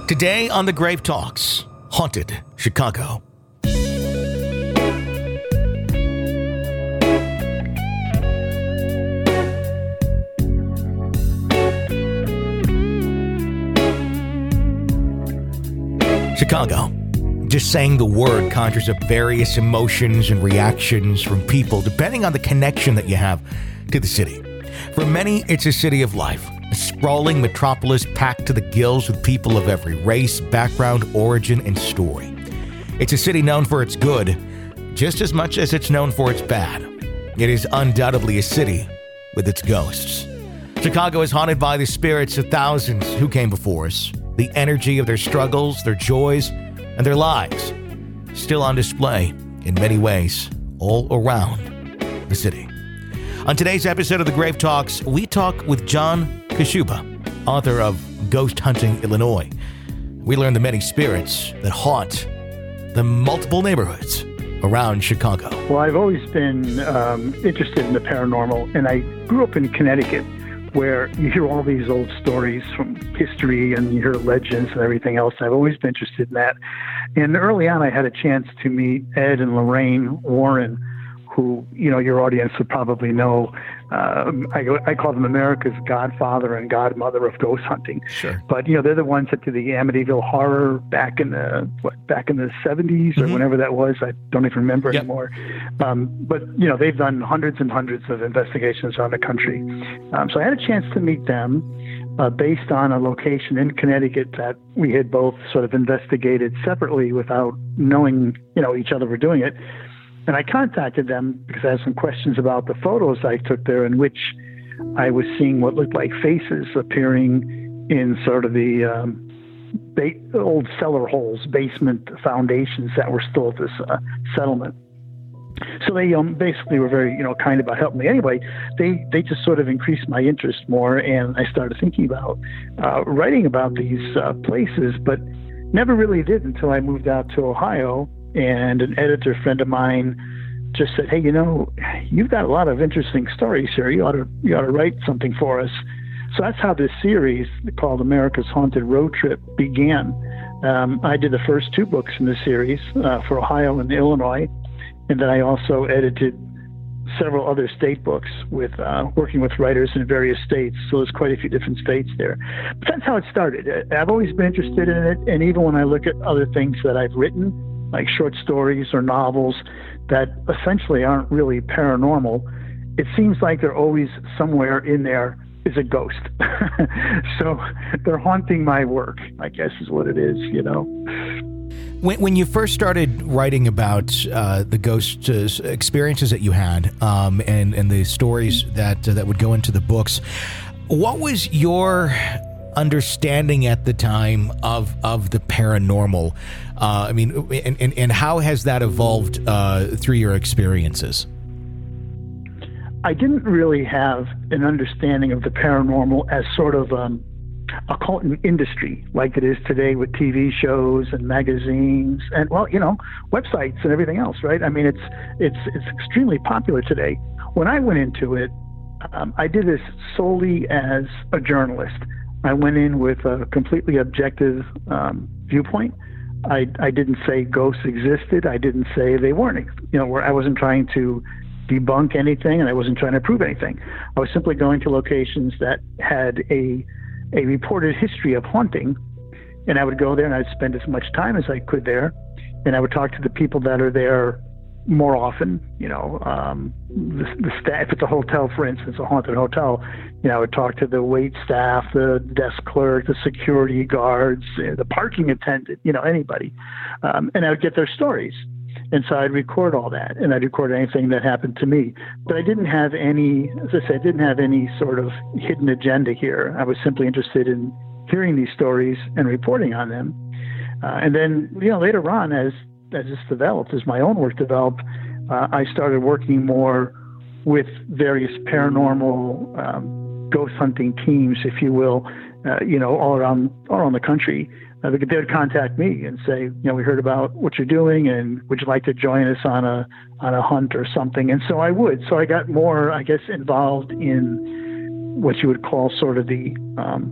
Today on the Grave Talks, Haunted Chicago. Chicago. Just saying the word conjures up various emotions and reactions from people depending on the connection that you have to the city. For many, it's a city of life, a sprawling metropolis packed to the gills with people of every race, background, origin, and story. It's a city known for its good just as much as it's known for its bad. It is undoubtedly a city with its ghosts. Chicago is haunted by the spirits of thousands who came before us, the energy of their struggles, their joys, and their lives, still on display in many ways all around the city. On today's episode of The Grave Talks, we talk with John Kashuba, author of Ghost Hunting Illinois. We learn the many spirits that haunt the multiple neighborhoods around Chicago. Well, I've always been interested in the paranormal, and I grew up in Connecticut, where you hear all these old stories from history and you hear legends and everything else. I've always been interested in that. And early on, I had a chance to meet Ed and Lorraine Warren, who, you know, your audience would probably know. I call them America's godfather and godmother of ghost hunting. Sure. But, you know, they're the ones that did the Amityville Horror back in the 70s or whenever that was. I don't even remember anymore. But, you know, they've done hundreds and hundreds of investigations around the country. So I had a chance to meet them based on a location in Connecticut that we had both sort of investigated separately without knowing, you know, each other were doing it. And I contacted them because I had some questions about the photos I took there, in which I was seeing what looked like faces appearing in sort of the old cellar holes, basement foundations that were still at this settlement. So they basically were very, you know, kind about helping me. Anyway, they just sort of increased my interest more, and I started thinking about writing about these places, but never really did until I moved out to Ohio. And an editor friend of mine just said, "Hey, you know, you've got a lot of interesting stories here. You ought to write something for us." So that's how this series called America's Haunted Road Trip began. I did the first two books in the series for Ohio and Illinois, and then I also edited several other state books with working with writers in various states. So there's quite a few different states there. But that's how it started. I've always been interested in it, and even when I look at other things that I've written, like short stories or novels that essentially aren't really paranormal, it seems like they're always somewhere in there is a ghost. So they're haunting my work, I guess is what it is, you know. When you first started writing about the ghost experiences that you had and the stories that would go into the books, what was your understanding at the time of the paranormal? I mean, and how has that evolved through your experiences? I didn't really have an understanding of the paranormal as sort of a cult industry like it is today with TV shows and magazines and, well, you know, websites and everything else, right? I mean, it's extremely popular today. When I went into it, I did this solely as a journalist. I went in with a completely objective viewpoint. I didn't say ghosts existed. I didn't say they weren't. You know, where I wasn't trying to debunk anything, and I wasn't trying to prove anything. I was simply going to locations that had a reported history of haunting, and I would go there and I'd spend as much time as I could there, and I would talk to the people that are there more often, you know, the staff. If it's a hotel, for instance, a haunted hotel, you know, I would talk to the wait staff, the desk clerk, the security guards, the parking attendant, you know, anybody. And I would get their stories. And so I'd record all that, and I'd record anything that happened to me. But I didn't have any, as I said, didn't have any sort of hidden agenda here. I was simply interested in hearing these stories and reporting on them. And then, you know, later on, as this developed, as my own work developed, I started working more with various paranormal ghost hunting teams, if you will, you know, all around the country. They would contact me and say, you know, we heard about what you're doing, and would you like to join us on a hunt or something? And so I would. So I got more, I guess, involved in what you would call sort of the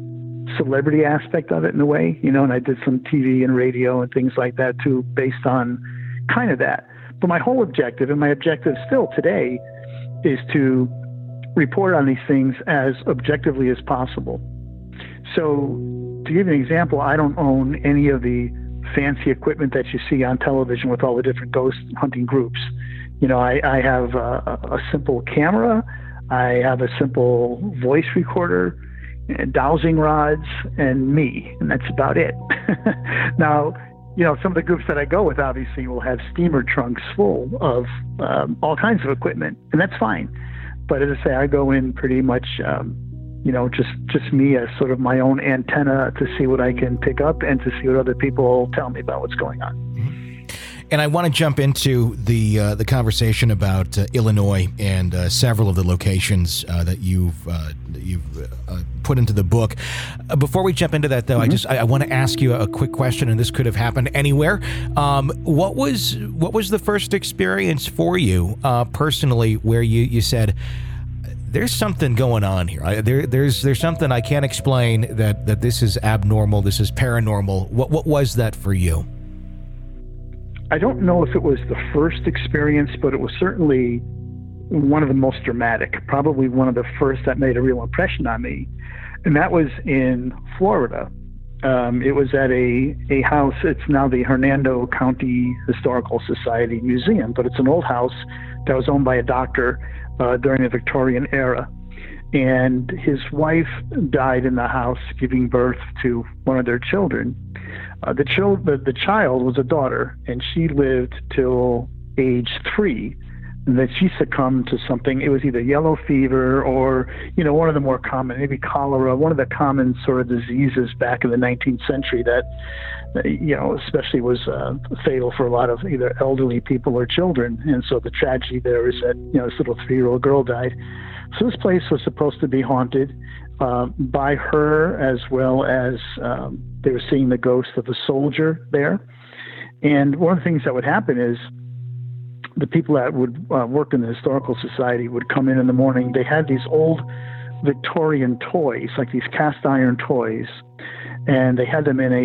celebrity aspect of it in a way, and I did some TV and radio and things like that too, based on kind of that. But my whole objective, and my objective still today, is to report on these things as objectively as possible. So to give you an example, I don't own any of the fancy equipment that you see on television with all the different ghost hunting groups. I have a simple camera, I have a simple voice recorder, dowsing rods, and me, and that's about it. Now, some of the groups that I go with obviously will have steamer trunks full of all kinds of equipment, and that's fine. But as I say, I go in pretty much, just me as sort of my own antenna to see what I can pick up and to see what other people tell me about what's going on. And I want to jump into the conversation about Illinois and several of the locations that you've put into the book. Before we jump into that, though, I want to ask you a quick question, and this could have happened anywhere. What was the first experience for you personally where you said, there's something going on here. There's something I can't explain, that this is abnormal, this is paranormal. What was that for you? I don't know if it was the first experience, but it was certainly one of the most dramatic, probably one of the first that made a real impression on me. And that was in Florida. It was at a house. It's now the Hernando County Historical Society Museum, but it's an old house that was owned by a doctor during the Victorian era. And his wife died in the house giving birth to one of their children. The child was a daughter, and she lived till age 3. And then she succumbed to something. It was either yellow fever or, one of the more common, maybe cholera, one of the common sort of diseases back in the 19th century that, especially was fatal for a lot of either elderly people or children. And so the tragedy there is that, this little 3-year-old girl died. So this place was supposed to be haunted by her, as well as they were seeing the ghost of a soldier there. And one of the things that would happen is the people that would work in the Historical Society would come in the morning. They had these old Victorian toys, like these cast iron toys, and they had them in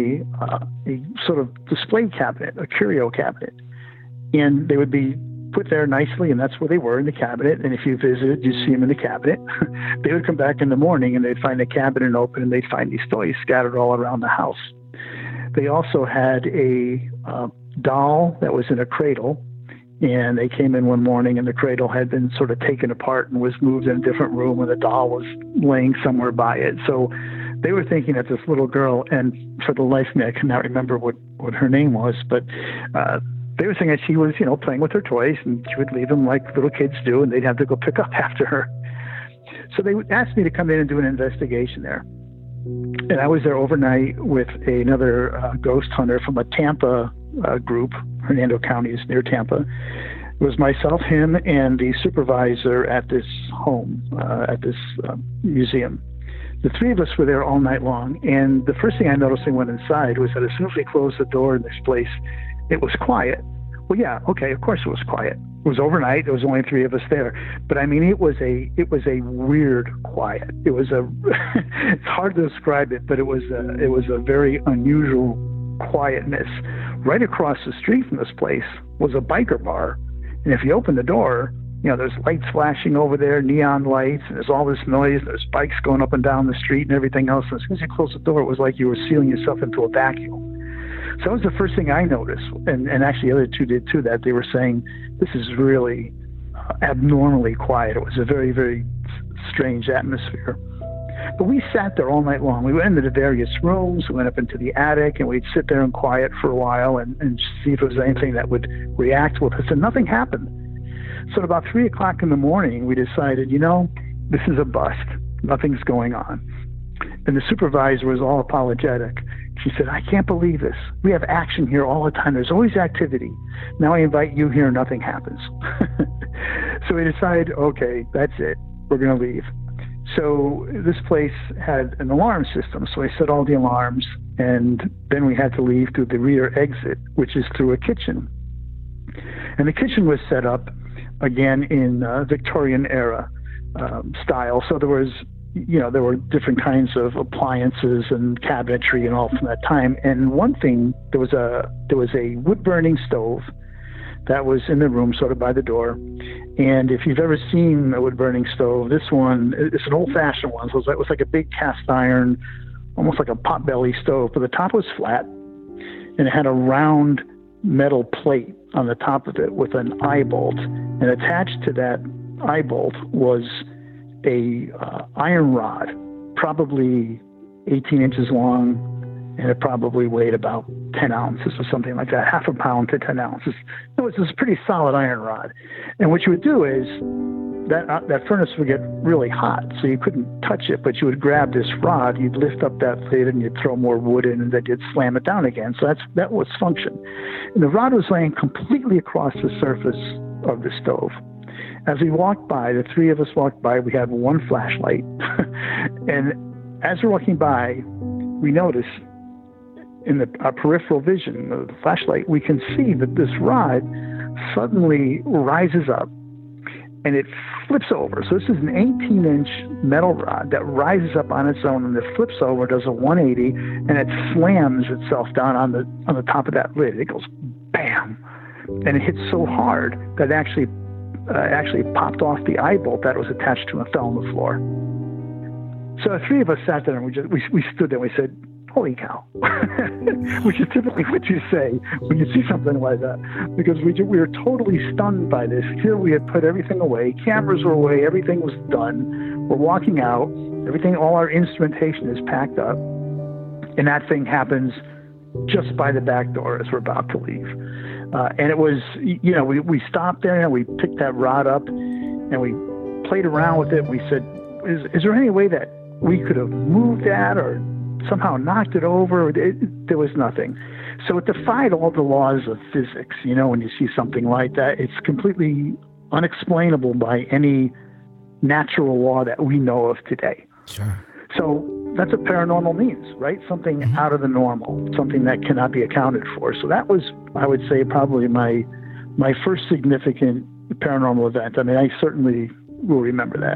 a sort of display cabinet, a curio cabinet. And they would be put there nicely, and that's where they were, in the cabinet. And if you visited, you'd see them in the cabinet. They would come back in the morning, and they'd find the cabinet open, and they'd find these toys scattered all around the house. They also had a doll that was in a cradle, and they came in one morning, and the cradle had been sort of taken apart and was moved in a different room, and the doll was laying somewhere by it. So they were thinking that this little girl, and for the life of me, I cannot remember what her name was, but they were saying that she was, playing with her toys, and she would leave them like little kids do, and they'd have to go pick up after her. So they asked me to come in and do an investigation there. And I was there overnight with another ghost hunter from a Tampa group. Hernando County is near Tampa. It was myself, him, and the supervisor at this home, at this museum. The three of us were there all night long, and the first thing I noticed when I went inside was that as soon as we closed the door in this place, it was quiet. Well, yeah, okay, of course it was quiet. It was overnight. There was only three of us there, but I mean, it was a weird quiet. It was it's hard to describe it, but it was a very unusual quietness. Right across the street from this place was a biker bar, and if you open the door, there's lights flashing over there, neon lights, and there's all this noise. There's bikes going up and down the street and everything else. And as soon as you close the door, it was like you were sealing yourself into a vacuum. So that was the first thing I noticed, and actually the other two did too, that they were saying, this is really abnormally quiet. It was a very, very strange atmosphere. But we sat there all night long. We went into the various rooms, we went up into the attic, and we'd sit there in quiet for a while and see if there was anything that would react with us, and nothing happened. So at about 3 o'clock in the morning, we decided, this is a bust. Nothing's going on. And the supervisor was all apologetic. She said, I can't believe this. We have action here all the time. There's always activity. Now I invite you here, nothing happens. So we decided, okay, that's it. We're going to leave. So this place had an alarm system. So I set all the alarms, and then we had to leave through the rear exit, which is through a kitchen. And the kitchen was set up, again, in Victorian era style. So there was there were different kinds of appliances and cabinetry and all from that time. And one thing, there was a wood burning stove that was in the room, sort of by the door. And if you've ever seen a wood burning stove, this one, it's an old fashioned one. So it was like a big cast iron, almost like a potbelly stove, but the top was flat and it had a round metal plate on the top of it with an eye bolt. And attached to that eye bolt was a iron rod, probably 18 inches long, and it probably weighed about 10 ounces or something like that, half a pound to 10 ounces. It was this pretty solid iron rod. And what you would do is that furnace would get really hot, so you couldn't touch it, but you would grab this rod, you'd lift up that lid, and you'd throw more wood in, and then you'd slam it down again. So that was function. And the rod was laying completely across the surface of the stove. As we walked by, the three of us walked by, we had one flashlight. And as we're walking by, we notice in our peripheral vision of the flashlight, we can see that this rod suddenly rises up and it flips over. So this is an 18-inch metal rod that rises up on its own, and it flips over, does a 180, and it slams itself down on the top of that lid. It goes bam, and it hits so hard that it actually popped off the eye bolt that was attached to it and fell on the floor. So the three of us sat there and we stood there and we said, "Holy cow," which is typically what you say when you see something like that, because we were totally stunned by this. Here we had put everything away, cameras were away, everything was done. We're walking out, all our instrumentation is packed up, and that thing happens just by the back door as we're about to leave. And it was, we stopped there and we picked that rod up and we played around with it. We said, is there any way that we could have moved that or somehow knocked it over? There was nothing. So it defied all the laws of physics. When you see something like that, it's completely unexplainable by any natural law that we know of today. Sure. So that's what paranormal means, right? Something out of the normal, something that cannot be accounted for. So that was, I would say, probably my first significant paranormal event. I mean, I certainly will remember that.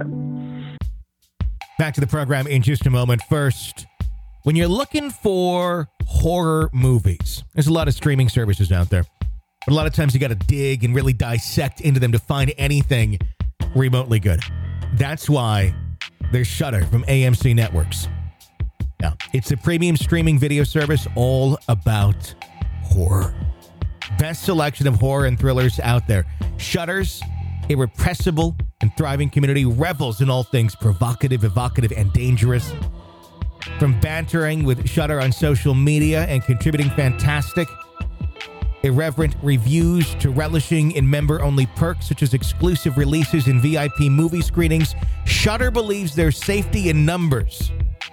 Back to the program in just a moment. First, when you're looking for horror movies, there's a lot of streaming services out there, but a lot of times you got to dig and really dissect into them to find anything remotely good. That's why there's Shudder from AMC Networks. Now, it's a premium streaming video service all about horror. Best selection of horror and thrillers out there. Shudder's irrepressible and thriving community revels in all things provocative, evocative, and dangerous. From bantering with Shudder on social media and contributing fantastic, irreverent reviews to relishing in member-only perks such as exclusive releases and VIP movie screenings, Shudder believes there's safety in numbers.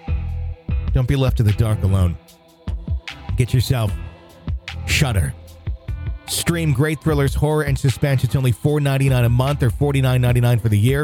Don't be left in the dark alone. Get yourself Shudder. Stream great thrillers, horror, and suspense. It's only $4.99 a month or $49.99 for the year.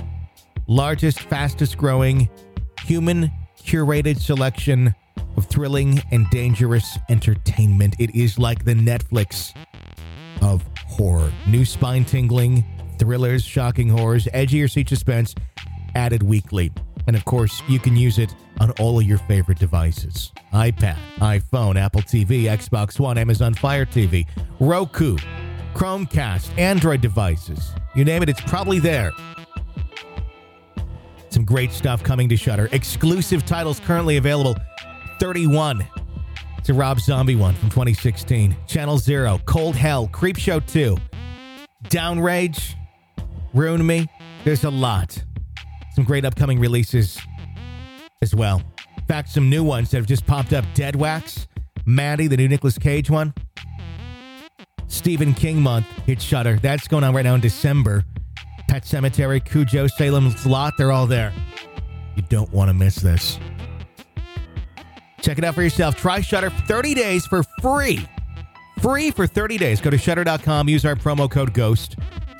Largest, fastest growing, human-curated selection of thrilling and dangerous entertainment. It is like the Netflix of horror. New spine-tingling thrillers, shocking horrors, edgier seat suspense added weekly. And of course, you can use it on all of your favorite devices. iPad, iPhone, Apple TV, Xbox One, Amazon Fire TV, Roku, Chromecast, Android devices. You name it, it's probably there. Some great stuff coming to Shudder. Exclusive titles currently available. 31. It's a Rob Zombie one from 2016. Channel Zero, Cold Hell, Creepshow 2, Downrage, Ruin Me. There's a lot. Some great upcoming releases as well. In fact, some new ones that have just popped up. Dead Wax, Maddie, the new Nicolas Cage one. Stephen King month hit Shudder. That's going on right now in December. Pet Sematary, Cujo, Salem's Lot, they're all there. You don't want to miss this. Check it out for yourself. Try Shudder 30 days for free. Free for 30 days. Go to Shudder.com. Use our promo code GHOST.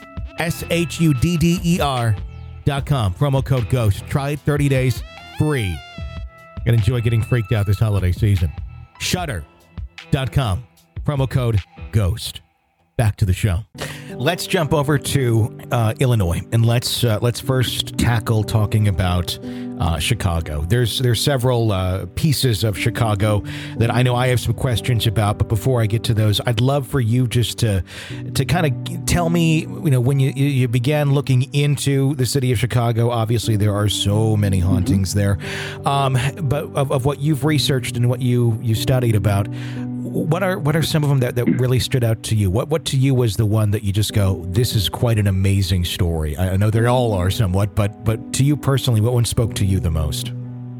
SHUDDER.com. Promo code GHOST. Try it 30 days free. You're going to enjoy getting freaked out this holiday season. Shudder.com. Promo code GHOST. Back to the show. Let's jump over to Illinois, and let's first tackle talking about Chicago. There's several pieces of Chicago that I know I have some questions about, but before I get to those, I'd love for you just to kind of tell me, when you began looking into the city of Chicago. Obviously, there are so many hauntings there, but of what you've researched and what you studied about, what are some of them that really stood out to you? What to you was the one that you just go, this is quite an amazing story? I know they all are somewhat, but to you personally, what one spoke to you the most?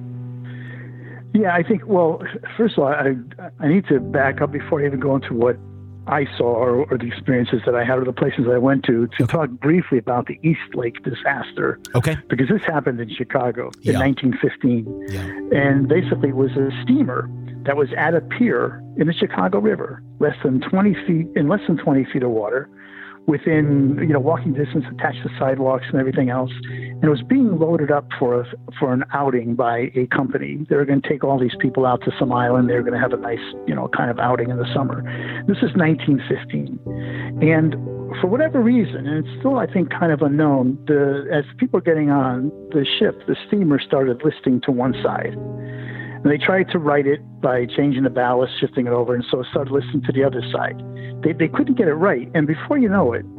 Yeah, I think, well, first of all, I need to back up before I even go into what I saw or the experiences that I had or the places I went to talk briefly about the East Lake disaster. Okay. Because this happened in Chicago in 1915. Yeah. And basically it was a steamer that was at a pier in the Chicago River, in less than 20 feet of water, within walking distance, attached to sidewalks and everything else. And it was being loaded up for an outing by a company. They were going to take all these people out to some island. They were going to have a nice, kind of outing in the summer. This is 1915. And for whatever reason, and it's still, I think, kind of unknown, as people were getting on the ship, the steamer started listing to one side. And they tried to right it by changing the ballast, shifting it over, and so it started listing to the other side. They couldn't get it right. And before you know it,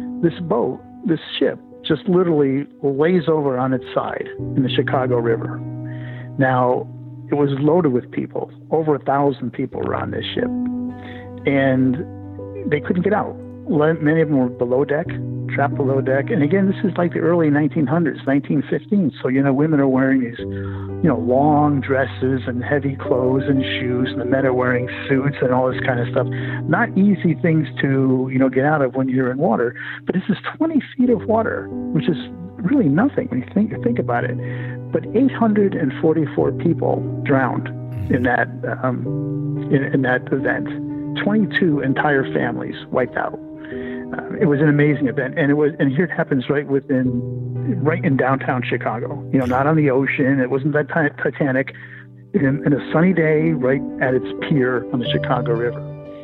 this ship, just literally lays over on its side in the Chicago River. Now, it was loaded with people. Over 1,000 people were on this ship. And they couldn't get out. Many of them were below deck, trapped below deck. And again, this is like the early 1900s, 1915. So, women are wearing these, long dresses and heavy clothes and shoes. And the men are wearing suits and all this kind of stuff. Not easy things to, get out of when you're in water. But this is 20 feet of water, which is really nothing when you think about it. But 844 people drowned in that in that event. 22 entire families wiped out. It was an amazing event, and here it happens right in downtown Chicago. Not on the ocean. It wasn't that Titanic. In a sunny day, right at its pier on the Chicago River.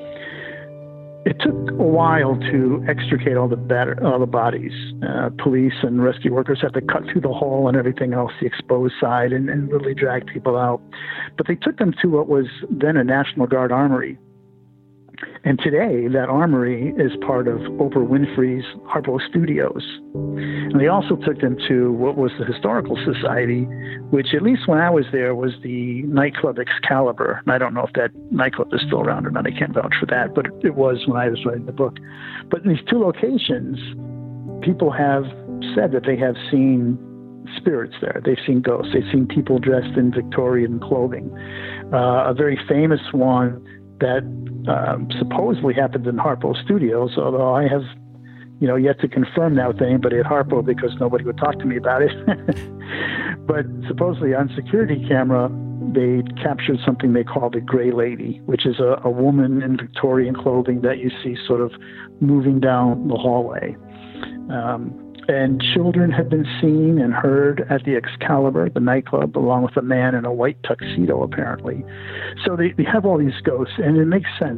It took a while to extricate all the bodies. Police and rescue workers had to cut through the hull and everything else, the exposed side, and literally drag people out. But they took them to what was then a National Guard armory. And today, that armory is part of Oprah Winfrey's Harpo Studios. And they also took them to what was the Historical Society, which, at least when I was there, was the nightclub Excalibur. And I don't know if that nightclub is still around or not. I can't vouch for that, but it was when I was writing the book. But in these two locations, people have said that they have seen spirits there. They've seen ghosts. They've seen people dressed in Victorian clothing. A very famous one that supposedly happened in Harpo Studios, although I have, yet to confirm that with anybody at Harpo because nobody would talk to me about it. But supposedly on security camera, they captured something they call the Gray Lady, which is a woman in Victorian clothing that you see sort of moving down the hallway. And children have been seen and heard at the Excalibur, the nightclub, along with a man in a white tuxedo, apparently. So they have all these ghosts, and it makes sense.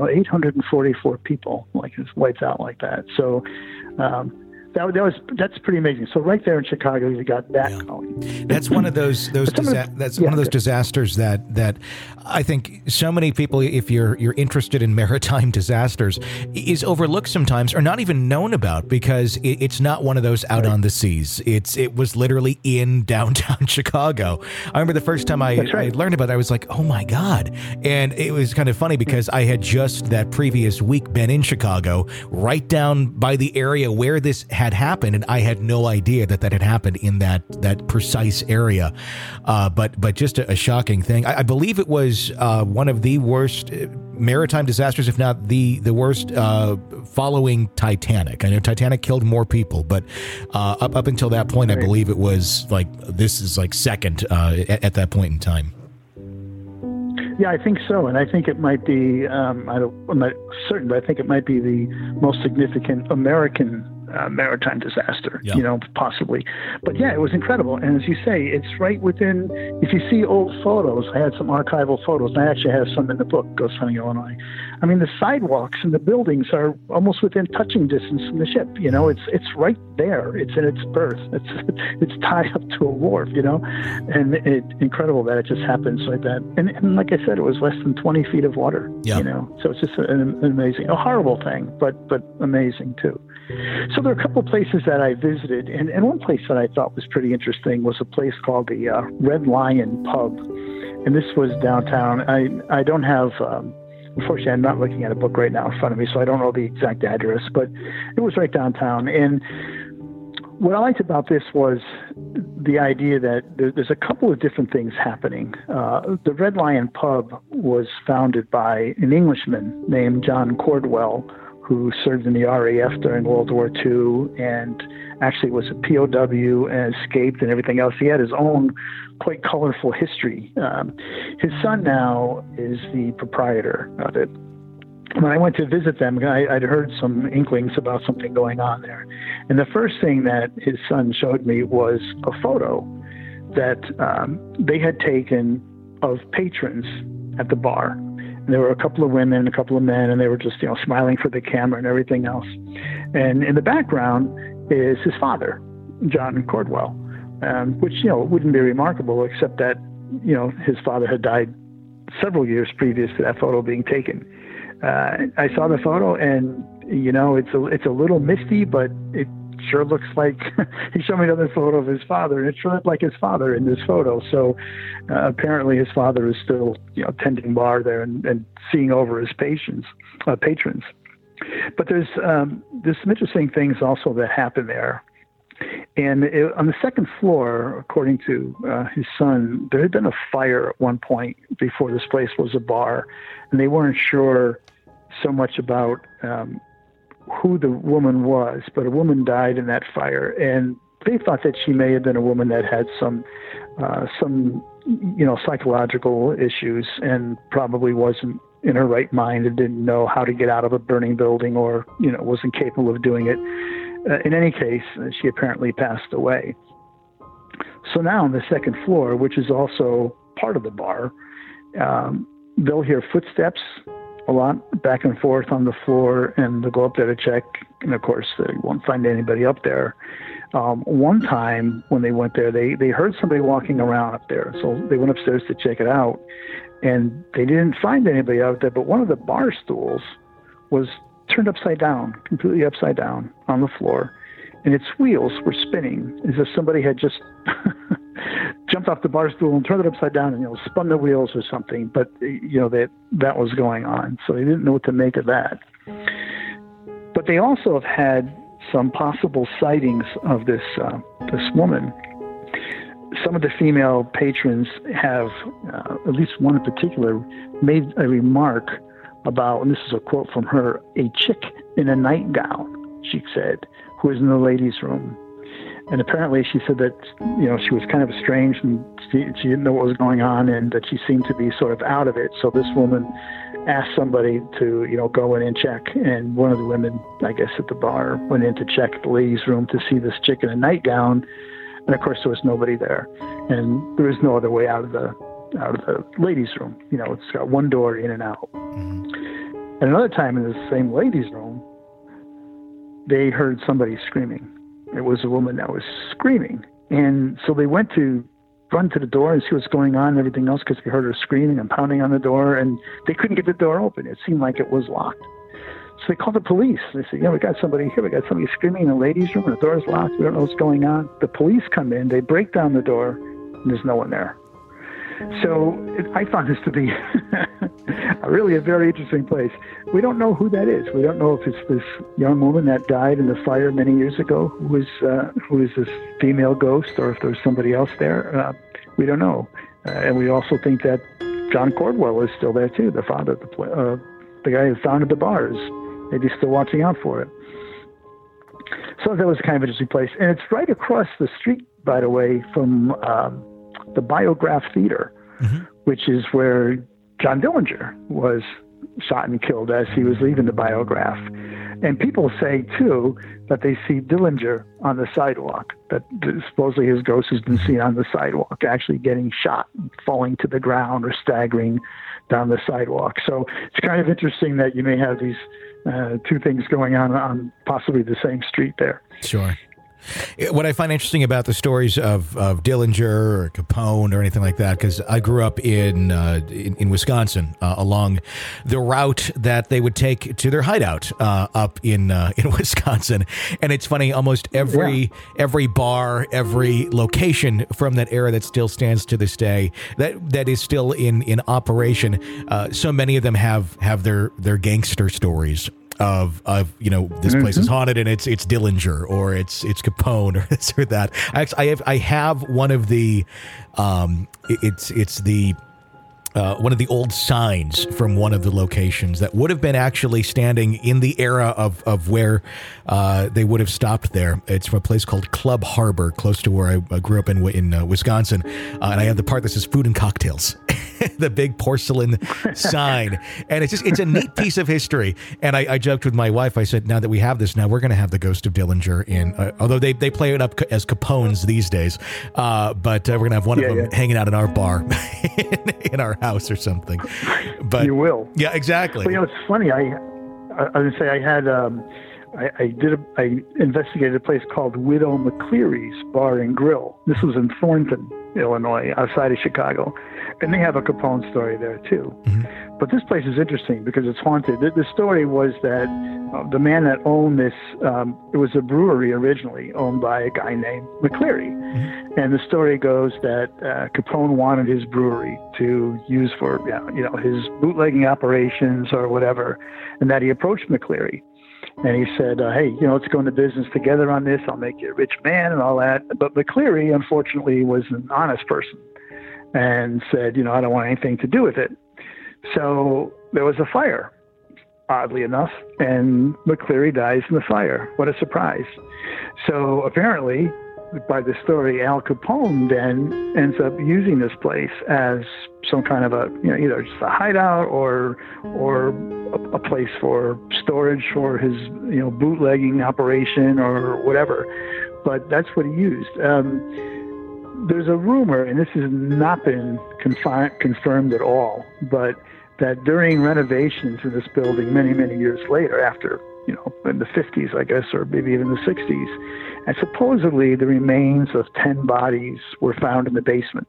844 people, it's wiped out like that. So that's pretty amazing. So right there in Chicago, you got that going. That's one of those one of those disasters that I think so many people, if you're interested in maritime disasters, is overlooked sometimes or not even known about because it's not one of those out on the seas. It was literally in downtown Chicago. I remember the first time I learned about it, I was like, oh my God. And it was kind of funny because I had just that previous week been in Chicago, right down by the area where this had happened, and I had no idea that had happened in that precise area. But just a shocking thing. I believe it was one of the worst maritime disasters, if not the worst, following Titanic. I know Titanic killed more people, but up until that point, I believe it was this is second at that point in time. Yeah, I think so, and I think it might be. I'm not certain, but I think it might be the most significant American maritime disaster, Yeah. Possibly. But yeah, it was incredible. And as you say, it's right within, if you see old photos, I had some archival photos, and I actually have some in the book, Ghost Hunting Illinois. I mean, the sidewalks and the buildings are almost within touching distance from the ship. It's right there. It's in its berth. It's tied up to a wharf, and it's incredible that it just happens like that. And like I said, it was less than 20 feet of water, so it's just an amazing, a horrible thing, but amazing too. So there are a couple of places that I visited, and one place that I thought was pretty interesting was a place called the Red Lion Pub, and this was downtown. I don't have, unfortunately, I'm not looking at a book right now in front of me, so I don't know the exact address, but it was right downtown. And what I liked about this was the idea that there's a couple of different things happening. The Red Lion Pub was founded by an Englishman named John Cordwell, who served in the RAF during World War II and actually was a POW and escaped and everything else. He had his own quite colorful history. His son now is the proprietor of it. When I went to visit them, I'd heard some inklings about something going on there. And the first thing that his son showed me was a photo that they had taken of patrons at the bar. And there were a couple of women, a couple of men, and they were just, smiling for the camera and everything else. And in the background is his father, John Cordwell, which, wouldn't be remarkable except that, his father had died several years previous to that photo being taken. I saw the photo, and it's a little misty, but it sure looks like he showed me another photo of his father, and it sure looked like his father in this photo. So apparently, his father is still tending bar there and seeing over his patrons. But there's some interesting things also that happen there. And on the second floor, according to his son, there had been a fire at one point before this place was a bar, and they weren't sure so much about who the woman was, but a woman died in that fire, and they thought that she may have been a woman that had some psychological issues and probably wasn't in her right mind and didn't know how to get out of a burning building, or wasn't capable of doing it. In any case, she apparently passed away. So now on the second floor, which is also part of the bar, they'll hear footsteps a lot back and forth on the floor, and they'll go up there to check. And of course, they won't find anybody up there. One time when they went there, they heard somebody walking around up there. So they went upstairs to check it out, and they didn't find anybody out there, but one of the bar stools was turned upside down, completely upside down on the floor, and its wheels were spinning as if somebody had just jumped off the bar stool and turned it upside down and spun the wheels or something. But that was going on, so they didn't know what to make of that. But they also have had some possible sightings of this woman. Some of the female patrons have, at least one in particular, made a remark about, and this is a quote from her, a chick in a nightgown, she said, who was in the ladies' room. And apparently she said that, she was kind of estranged and she didn't know what was going on, and that she seemed to be sort of out of it. So this woman asked somebody to, go in and check. And one of the women, I guess, at the bar went in to check the ladies' room to see this chick in a nightgown. And of course there was nobody there. And there was no other way out of the ladies' room. It's got one door in and out. Mm-hmm. And another time in the same ladies' room, they heard somebody screaming. It was a woman that was screaming. And so they went to run to the door and see what's going on and everything else, because they heard her screaming and pounding on the door, and they couldn't get the door open. It seemed like it was locked. So they called the police. They said, we got somebody here. We got somebody screaming in the ladies' room, and the door is locked. We don't know what's going on. The police come in. They break down the door, and there's no one there. So I found this to be really a very interesting place. We don't know who that is. We don't know if it's this young woman that died in the fire many years ago who is this female ghost, or if there's somebody else there. We don't know. And we also think that John Cordwell is still there too, the father, the guy who founded the bars. Maybe still watching out for it. So that was kind of an interesting place. And it's right across the street, by the way, from the Biograph Theater, mm-hmm. which is where John Dillinger was shot and killed as he was leaving the Biograph. And people say, too, that they see Dillinger on the sidewalk, that supposedly his ghost has been seen on the sidewalk, actually getting shot, falling to the ground or staggering down the sidewalk. So it's kind of interesting that you may have these two things going on possibly the same street there. Sure. What I find interesting about the stories of Dillinger or Capone or anything like that, because I grew up in Wisconsin along the route that they would take to their hideout up in Wisconsin, and it's funny, almost every bar, every location from that era that still stands to this day, that is still in operation. So many of them have their gangster stories. Of this place is haunted and it's Dillinger or it's Capone or this or that. I have one of the it's the one of the old signs from one of the locations that would have been actually standing in the era of where they would have stopped there. It's from a place called Club Harbor, close to where I grew up in Wisconsin, and I have the part that says food and cocktails. The big porcelain sign. And it's a neat piece of history. And I joked with my wife. I said, now that we have this, now we're going to have the ghost of Dillinger in, although they play it up as Capones these days. But we're going to have one of them hanging out in our bar in our house or something. But you will. Yeah, exactly. Well, it's funny. I would say I had, I investigated a place called Widow McCleary's Bar and Grill. This was in Thornton, Illinois, outside of Chicago. And they have a Capone story there, too. Mm-hmm. But this place is interesting because it's haunted. The story was that the man that owned this, it was a brewery originally owned by a guy named McCleary. Mm-hmm. And the story goes that Capone wanted his brewery to use for, his bootlegging operations or whatever, and that he approached McCleary. And he said, hey, let's go into business together on this. I'll make you a rich man and all that. But McCleary, unfortunately, was an honest person and said, I don't want anything to do with it. So there was a fire, oddly enough, and McCleary dies in the fire. What a surprise. So apparently, by the story, Al Capone then ends up using this place as some kind of a, either just a hideout or a place for storage for his, bootlegging operation or whatever. But that's what he used. There's a rumor, and this has not been confirmed at all, but that during renovations in this building many, many years later, after, in the 50s, I guess, or maybe even the 60s, and supposedly the remains of 10 bodies were found in the basement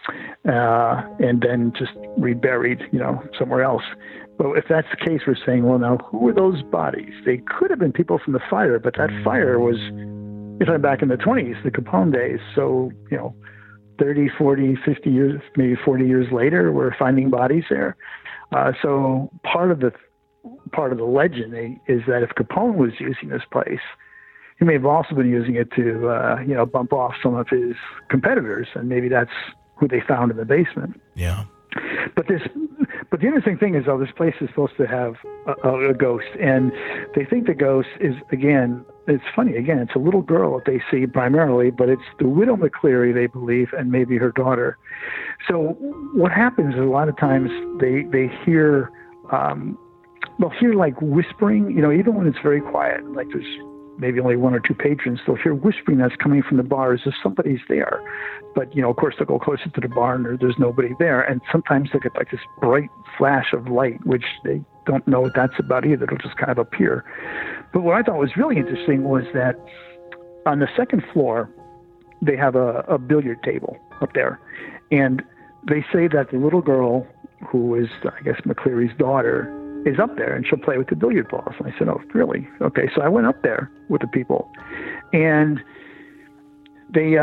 and then just reburied, somewhere else. But if that's the case, we're saying, well, now, who were those bodies? They could have been people from the fire, but that fire was... You're talking back in the 20s, the Capone days. So, 30, 40, 50 years, maybe 40 years later, we're finding bodies there. So part of the legend is that if Capone was using this place, he may have also been using it to, bump off some of his competitors, and maybe that's who they found in the basement. Yeah. But the interesting thing is, this place is supposed to have a ghost, and they think the ghost is, again, it's funny, it's a little girl that they see primarily, but it's the Widow McCleary, they believe, and maybe her daughter. So what happens is a lot of times they hear, they'll hear like whispering, even when it's very quiet, like there's maybe only one or two patrons, they'll hear whispering that's coming from the bar as if somebody's there. But, of course, they'll go closer to the bar and there's nobody there. And sometimes they get like this bright flash of light, which they don't know what that's about either. It'll just kind of appear. But what I thought was really interesting was that on the second floor, they have a billiard table up there. And they say that the little girl, who is, I guess, McCleary's daughter, is up there and she'll play with the billiard balls. And I said, oh, really? Okay. So I went up there with the people, and they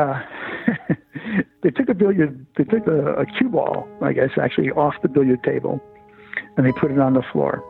took a cue ball, I guess, actually off the billiard table, and they put it on the floor.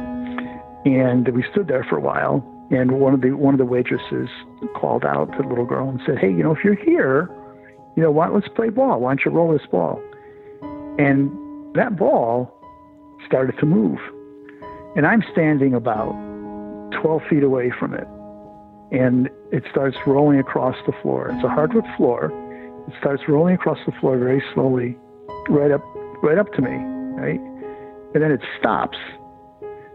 And we stood there for a while, and one of the waitresses called out to the little girl and said, hey, if you're here, let's play ball. Why don't you roll this ball? And that ball started to move. And I'm standing about 12 feet away from it. And it starts rolling across the floor. It's a hardwood floor. It starts rolling across the floor very slowly, right up to me, right? And then it stops.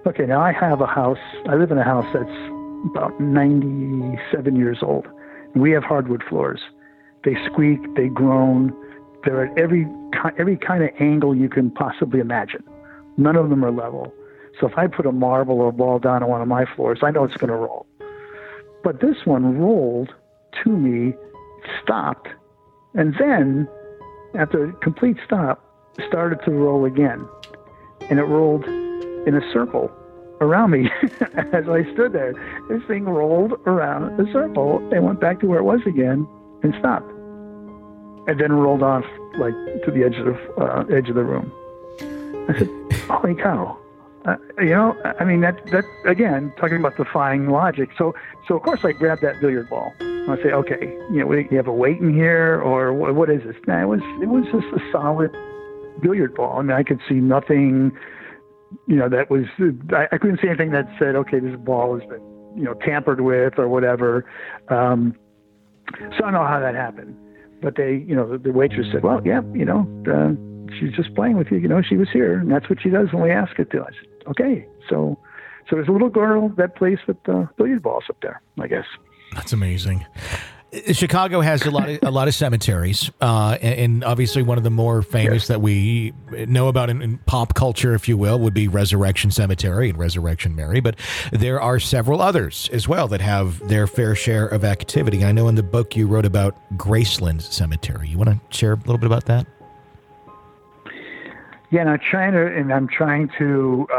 Okay, now I have a house. I live in a house that's about 97 years old. We have hardwood floors. They squeak, they groan. They're at every kind of angle you can possibly imagine. None of them are level. So if I put a marble or a ball down on one of my floors, I know it's going to roll. But this one rolled to me, stopped, and then, after a complete stop, started to roll again. And it rolled in a circle around me as I stood there. This thing rolled around a circle and went back to where it was again and stopped. And then rolled off like to the edge of the room. I said, "Holy cow!" I mean that again, talking about defying logic. So of course I grabbed that billiard ball. And I say, "Okay, you have a weight in here, or what is this?" Now it was just a solid billiard ball. I mean, I could see nothing. That was I couldn't see anything that said, "Okay, this ball has been tampered with or whatever." So I don't know how that happened. But the waitress said, "Well, yeah, she's just playing with you. She was here, and that's what she does when we ask her to." I said, "Okay." So there's a little girl that plays with billiard balls up there, I guess. That's amazing. Chicago has a lot of cemeteries, and obviously one of the more famous that we know about in pop culture, if you will, would be Resurrection Cemetery and Resurrection Mary. But there are several others as well that have their fair share of activity. I know in the book you wrote about Graceland Cemetery. You want to share a little bit about that? Yeah, and I'm trying to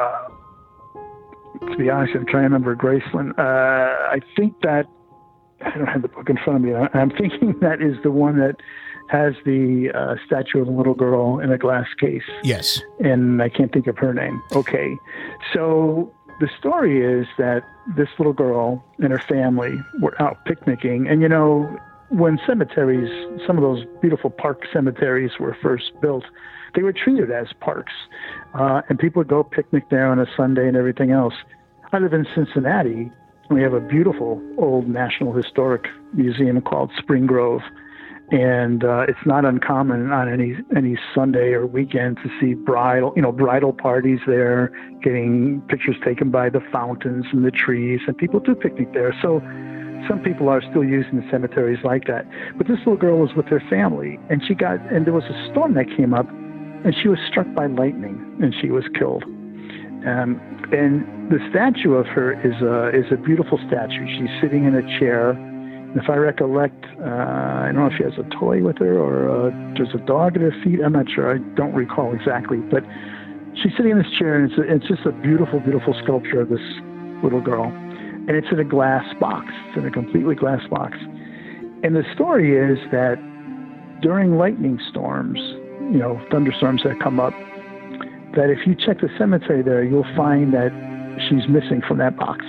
be honest, I'm trying to remember Graceland. I think that I don't have the book in front of me. I'm thinking that is the one that has the statue of a little girl in a glass case. Yes. And I can't think of her name. Okay. So the story is that this little girl and her family were out picnicking. And, when cemeteries, some of those beautiful park cemeteries were first built, they were treated as parks. And people would go picnic there on a Sunday and everything else. I live in Cincinnati. We have a beautiful old National Historic Museum called Spring Grove, and it's not uncommon on any Sunday or weekend to see bridal parties there, getting pictures taken by the fountains and the trees, and people do picnic there. So some people are still using the cemeteries like that. But this little girl was with her family, and there was a storm that came up, and she was struck by lightning, and she was killed. And the statue of her is a beautiful statue. She's sitting in a chair. And if I recollect, I don't know if she has a toy with her or there's a dog at her feet. I'm not sure. I don't recall exactly. But she's sitting in this chair, and it's just a beautiful, beautiful sculpture of this little girl. And it's in a glass box. It's in a completely glass box. And the story is that during lightning storms, thunderstorms that come up, that if you check the cemetery there, you'll find that she's missing from that box.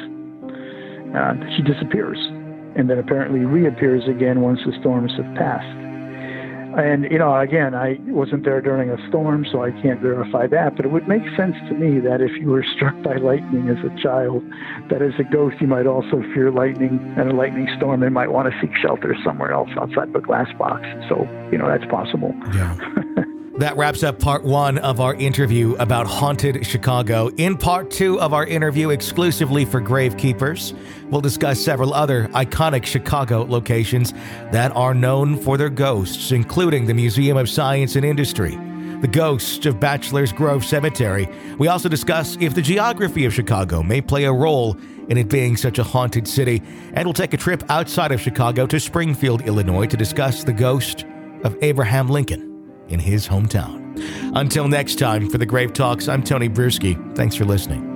She disappears and then apparently reappears again once the storms have passed. And, again, I wasn't there during a storm, so I can't verify that, but it would make sense to me that if you were struck by lightning as a child, that as a ghost you might also fear lightning and a lightning storm and might want to seek shelter somewhere else outside the glass box. So, that's possible. Yeah. That wraps up part one of our interview about haunted Chicago. In part two of our interview exclusively for Gravekeepers, we'll discuss several other iconic Chicago locations that are known for their ghosts, including the Museum of Science and Industry, the ghost of Bachelor's Grove Cemetery. We also discuss if the geography of Chicago may play a role in it being such a haunted city. And we'll take a trip outside of Chicago to Springfield, Illinois, to discuss the ghost of Abraham Lincoln in his hometown. Until next time, for the Grave Talks, I'm Tony Bruschi. Thanks for listening.